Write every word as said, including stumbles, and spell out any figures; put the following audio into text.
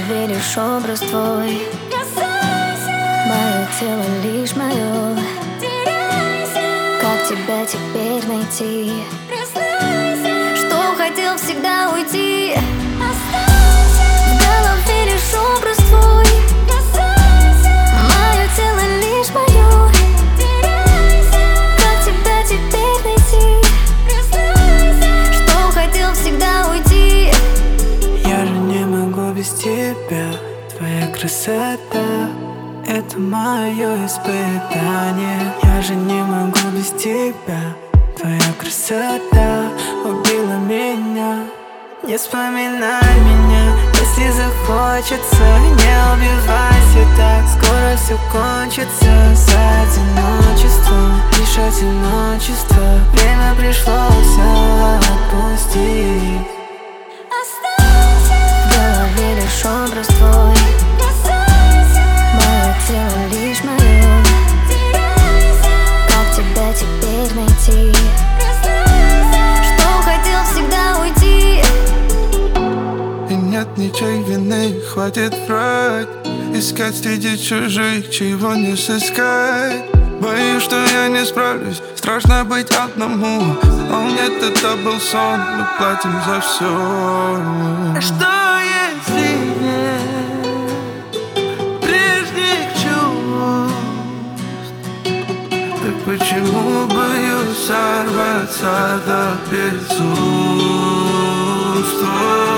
голове лишь образ твой. Мое тело лишь мое. Как тебя теперь найти? Что хотел всегда уйти? В голове лишь образ твой. Мое тело лишь мое. Как тебя теперь найти? Что хотел всегда уйти? Я же не могу без тебя. Твоя красота — это мое испытание. Я же не могу без тебя. Твоя красота убила меня. Не вспоминай меня, если захочется. Не убивайся так, скоро все кончится. За одиночество, лишь одиночество. Время пришло все отпустить. В голове лишь образ твой. Мое тело лишь мое. Как тебя теперь найти? Что хотел всегда уйти? И нет ничьей вины, хватит врать. Искать среди чужих, чего не сыскать. Боюсь, что я не справлюсь, страшно быть одному. А нет, это был сон, мы платим за все. А что если нет прежних чувств? Так почему боюсь сорваться до безумства?